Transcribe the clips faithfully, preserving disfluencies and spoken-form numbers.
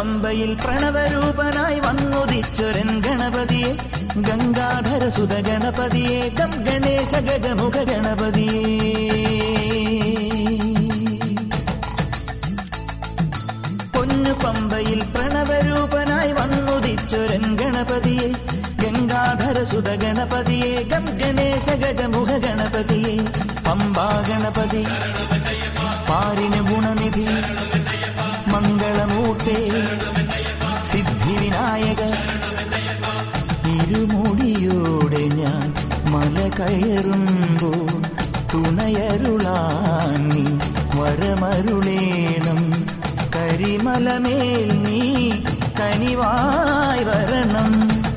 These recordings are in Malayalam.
പമ്പയിൽ പ്രണവരൂപനായി വന്നുദിച്ചൊരൻ ഗണപതിയെ ഗംഗാധര സുത ഗണപതിയെ ഗം ഗണേശ ഗജമുഖ ഗണപതിയെ പൊന്നു പമ്പയിൽ പ്രണവരൂപനായി വന്നുദിച്ചൊരൻ ഗണപതിയെ ഗംഗാധര സുത ഗണപതിയെ ഗം ഗണേശ ഗജമുഖ ഗണപതിയെ പമ്പാ ഗണപതി പാരിന് ഗുണനിധി മംഗളമൂർത്തേ സിദ്ധിവിനായക ഇരുമുടിയോടെ ഞാൻ മല കയറുമ്പോൾ തുണയരുളാൻ നീ വരമരുളേണം കരിമലമേൽ നീ കനിവായി വരണം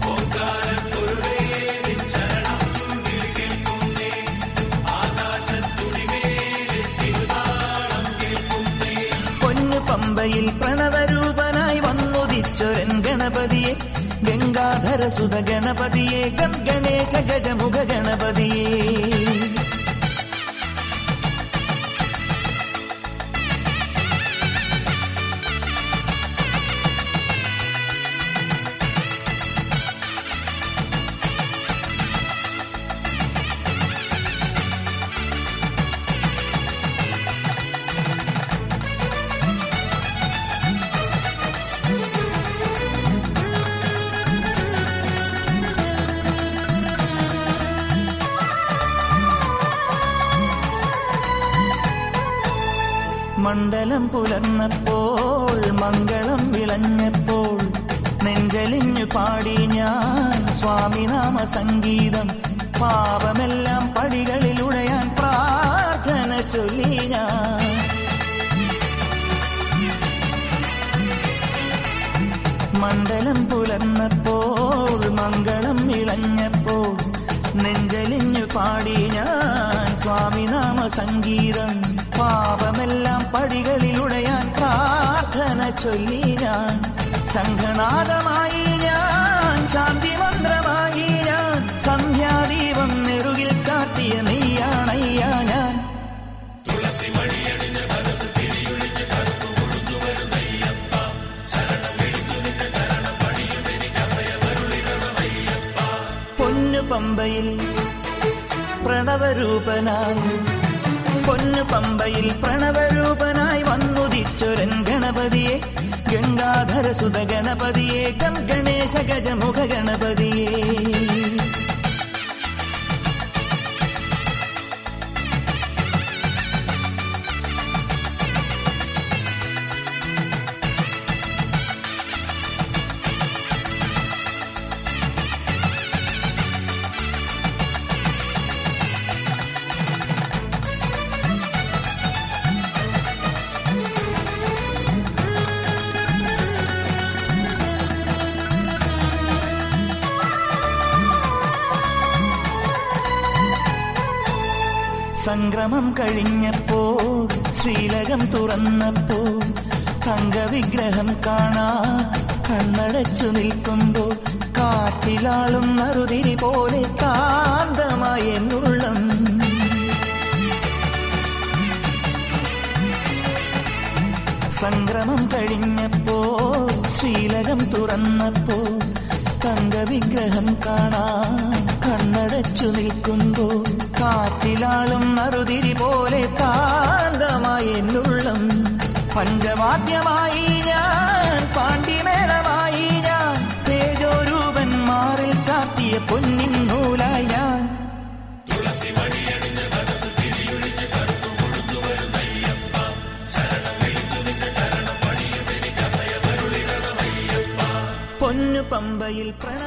പമ്പയിൽ പ്രണവരൂപനായി വന്നുദിച്ചൊരൻ ഗണപതിയെ ഗംഗാധര സുത ഗണപതിയെ ഗം ഗണേശ ഗജമുഖ ഗണപതിയെ മണ്ഡലം പുലർന്നപ്പോൾ മംഗളം വിളഞ്ഞപ്പോൾ നെഞ്ചലിഞ്ഞു പാടി ഞാൻ സ്വാമിനാമ സംഗീതം പാപമെല്ലാം പടികളിലുടയാൻ പ്രാർത്ഥന ചൊല്ലി ഞാൻ മണ്ഡലം പുലർന്നപ്പോൾ മംഗളം വിളഞ്ഞപ്പോൾ നെഞ്ചലിഞ്ഞു പാടി ഞാൻ സ്വാമിനാമ സംഗീതം പാപമെല്ലാം പടികളിലുടയാൻ പ്രാർത്ഥന ചൊല്ലി ഞാൻ ശംഖനാദമായി ഞാൻ ശാന്തി മന്ത്രമായി ഞാൻ സന്ധ്യാദീപം നെറുകിൽ കാട്ടിയ നെയ്യാണയ്യാ ഞാൻ പൊന്നു പമ്പയിൽ പ്രണവരൂപനായി പൊന്നു പമ്പയിൽ പ്രണവരൂപനായി വന്നുദിച്ചൊരൻ ഗണപതിയെ ഗംഗാധര സുത ഗണപതിയെ ഗം ഗണേശ ഗജമുഖ ഗണപതിയെ സംക്രമം കഴിഞ്ഞപ്പോൾ ശ്രീലകം തുറന്നപ്പോൾ തങ്കവിഗ്രഹം കാണാൻ കണ്ണടച്ചു നിൽക്കുമ്പോൾ കാറ്റിലാളും നറുതിരി പോലെ കാന്തമായ എന്നുള്ളം സംക്രമം കഴിഞ്ഞപ്പോൾ ശ്രീലകം തുറന്നപ്പോൾ തങ്കവിഗ്രഹം കാണാൻ കണ്ണടച്ചു നിൽക്കുമ്പോൾ കാറ്റിലാളും നറുതിരി പോലെ കാന്തമായ എന്നുള്ളം പഞ്ചവാദ്യമായി ഞാൻ പാണ്ഡിമേളമായി ഞാൻ തേജോരൂപൻ മാറിൽ ചാത്തിയ പൊന്നിൻ നൂലായി ഞാൻ പൊന്നു പമ്പയിൽ പ്രണ